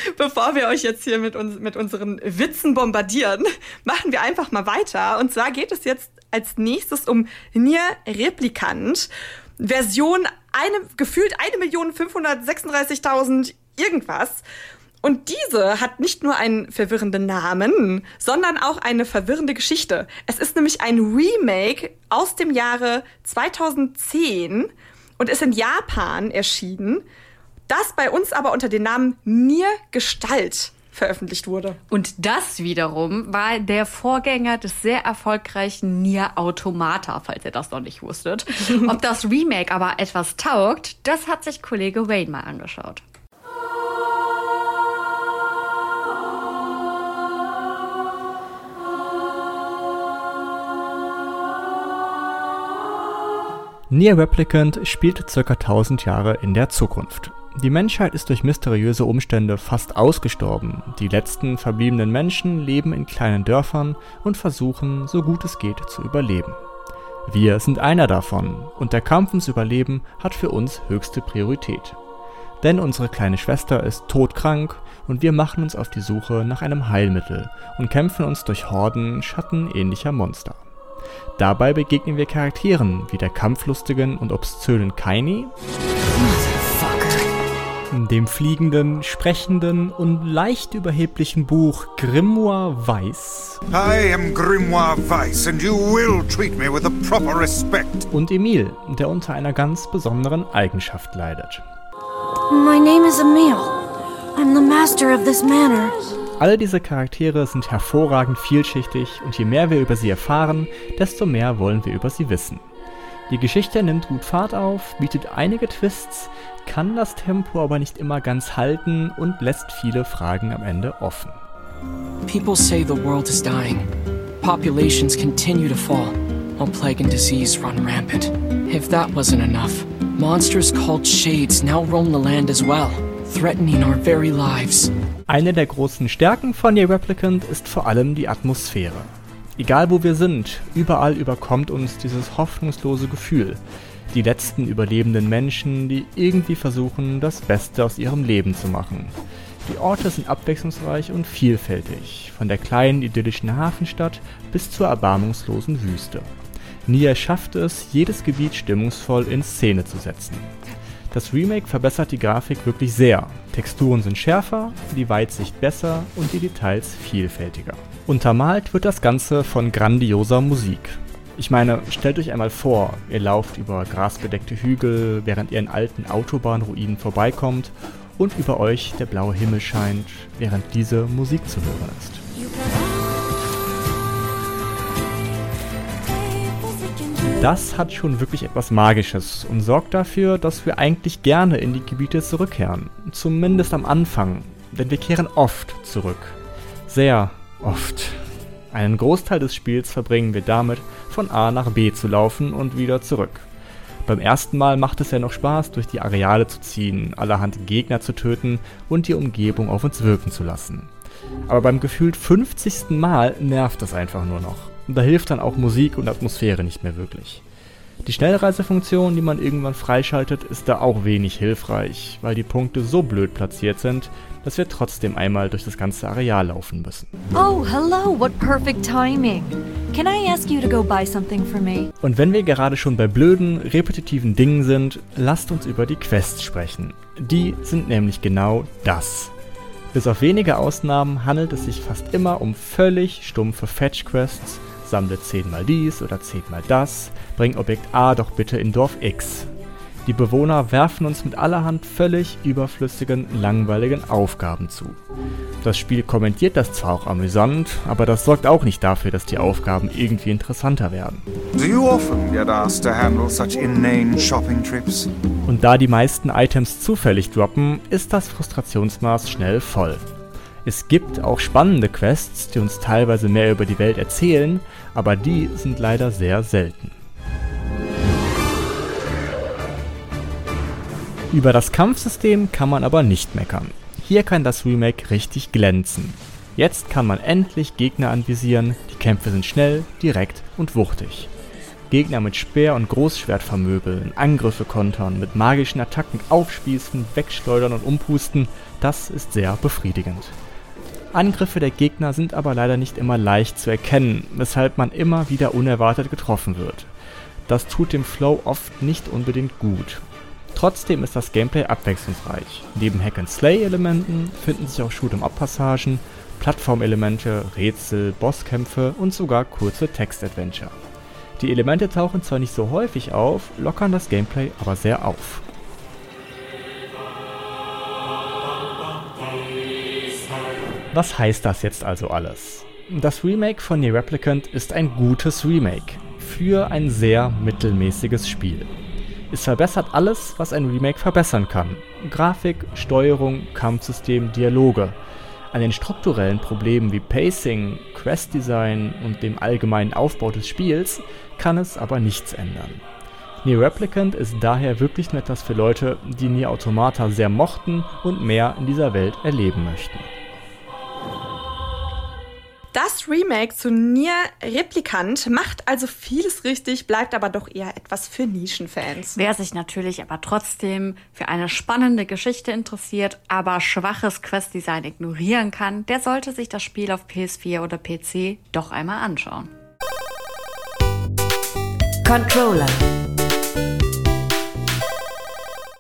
Bevor wir euch jetzt hier mit unseren Witzen bombardieren, machen wir einfach mal weiter. Und zwar geht es jetzt als nächstes um Nier Replicant. Version gefühlt 1.536.000 irgendwas. Und diese hat nicht nur einen verwirrenden Namen, sondern auch eine verwirrende Geschichte. Es ist nämlich ein Remake aus dem Jahre 2010 und ist in Japan erschienen, das bei uns aber unter dem Namen Nier Gestalt veröffentlicht wurde. Und das wiederum war der Vorgänger des sehr erfolgreichen Nier Automata, falls ihr das noch nicht wusstet. Ob das Remake aber etwas taugt, das hat sich Kollege Wayne mal angeschaut. Nier Replicant spielt ca. 1000 Jahre in der Zukunft. Die Menschheit ist durch mysteriöse Umstände fast ausgestorben. Die letzten verbliebenen Menschen leben in kleinen Dörfern und versuchen, so gut es geht, zu überleben. Wir sind einer davon und der Kampf ums Überleben hat für uns höchste Priorität. Denn unsere kleine Schwester ist todkrank und wir machen uns auf die Suche nach einem Heilmittel und kämpfen uns durch Horden schattenähnlicher Monster. Dabei begegnen wir Charakteren wie der kampflustigen und obszönen Kaini, dem fliegenden, sprechenden und leicht überheblichen Buch Grimoire Weiss. I am Grimoire Weiss and you will treat me with the proper respect. Und Emil, der unter einer ganz besonderen Eigenschaft leidet. My name is Emil. I'm the master of this manor. All diese Charaktere sind hervorragend vielschichtig und je mehr wir über sie erfahren, desto mehr wollen wir über sie wissen. Die Geschichte nimmt gut Fahrt auf, bietet einige Twists, kann das Tempo aber nicht immer ganz halten und lässt viele Fragen am Ende offen. People say the world is dying. Populations continue to fall, while plague and disease run rampant. If that wasn't enough, monsters called Shades now roam the land as well, threatening our very lives. Eine der großen Stärken von Nier Replicant ist vor allem die Atmosphäre. Egal wo wir sind, überall überkommt uns dieses hoffnungslose Gefühl. Die letzten überlebenden Menschen, die irgendwie versuchen, das Beste aus ihrem Leben zu machen. Die Orte sind abwechslungsreich und vielfältig, von der kleinen idyllischen Hafenstadt bis zur erbarmungslosen Wüste. Nier schafft es, jedes Gebiet stimmungsvoll in Szene zu setzen. Das Remake verbessert die Grafik wirklich sehr. Texturen sind schärfer, die Weitsicht besser und die Details vielfältiger. Untermalt wird das Ganze von grandioser Musik. Ich meine, stellt euch einmal vor, ihr lauft über grasbedeckte Hügel, während ihr in alten Autobahnruinen vorbeikommt und über euch der blaue Himmel scheint, während diese Musik zu hören ist. Das hat schon wirklich etwas Magisches und sorgt dafür, dass wir eigentlich gerne in die Gebiete zurückkehren. Zumindest am Anfang, denn wir kehren oft zurück. Sehr oft. Einen Großteil des Spiels verbringen wir damit, von A nach B zu laufen und wieder zurück. Beim ersten Mal macht es ja noch Spaß, durch die Areale zu ziehen, allerhand Gegner zu töten und die Umgebung auf uns wirken zu lassen. Aber beim gefühlt 50. Mal nervt es einfach nur noch. Und da hilft dann auch Musik und Atmosphäre nicht mehr wirklich. Die Schnellreisefunktion, die man irgendwann freischaltet, ist da auch wenig hilfreich, weil die Punkte so blöd platziert sind, dass wir trotzdem einmal durch das ganze Areal laufen müssen. Oh, hello, what perfect timing. Can I ask you to go buy something for me? Und wenn wir gerade schon bei blöden, repetitiven Dingen sind, lasst uns über die Quests sprechen. Die sind nämlich genau das. Bis auf wenige Ausnahmen handelt es sich fast immer um völlig stumpfe Fetch-Quests. Sammle 10 mal dies oder 10 mal das, bring Objekt A doch bitte in Dorf X. Die Bewohner werfen uns mit allerhand völlig überflüssigen, langweiligen Aufgaben zu. Das Spiel kommentiert das zwar auch amüsant, aber das sorgt auch nicht dafür, dass die Aufgaben irgendwie interessanter werden. Do you often get asked to handle such inane shopping trips? Und da die meisten Items zufällig droppen, ist das Frustrationsmaß schnell voll. Es gibt auch spannende Quests, die uns teilweise mehr über die Welt erzählen, aber die sind leider sehr selten. Über das Kampfsystem kann man aber nicht meckern. Hier kann das Remake richtig glänzen. Jetzt kann man endlich Gegner anvisieren, die Kämpfe sind schnell, direkt und wuchtig. Gegner mit Speer und Großschwert vermöbeln, Angriffe kontern, mit magischen Attacken aufspießen, wegschleudern und umpusten, das ist sehr befriedigend. Angriffe der Gegner sind aber leider nicht immer leicht zu erkennen, weshalb man immer wieder unerwartet getroffen wird. Das tut dem Flow oft nicht unbedingt gut. Trotzdem ist das Gameplay abwechslungsreich. Neben Hack-and-Slay-Elementen finden sich auch Shoot-'em-up-Passagen, Plattformelemente, Rätsel, Bosskämpfe und sogar kurze Text-Adventure. Die Elemente tauchen zwar nicht so häufig auf, lockern das Gameplay aber sehr auf. Was heißt das jetzt also alles? Das Remake von NieR Replicant ist ein gutes Remake für ein sehr mittelmäßiges Spiel. Es verbessert alles, was ein Remake verbessern kann. Grafik, Steuerung, Kampfsystem, Dialoge. An den strukturellen Problemen wie Pacing, Questdesign und dem allgemeinen Aufbau des Spiels kann es aber nichts ändern. NieR Replicant ist daher wirklich nur etwas für Leute, die NieR Automata sehr mochten und mehr in dieser Welt erleben möchten. Das Remake zu NieR Replicant macht also vieles richtig, bleibt aber doch eher etwas für Nischenfans. Wer sich natürlich aber trotzdem für eine spannende Geschichte interessiert, aber schwaches Questdesign ignorieren kann, der sollte sich das Spiel auf PS4 oder PC doch einmal anschauen. Controller.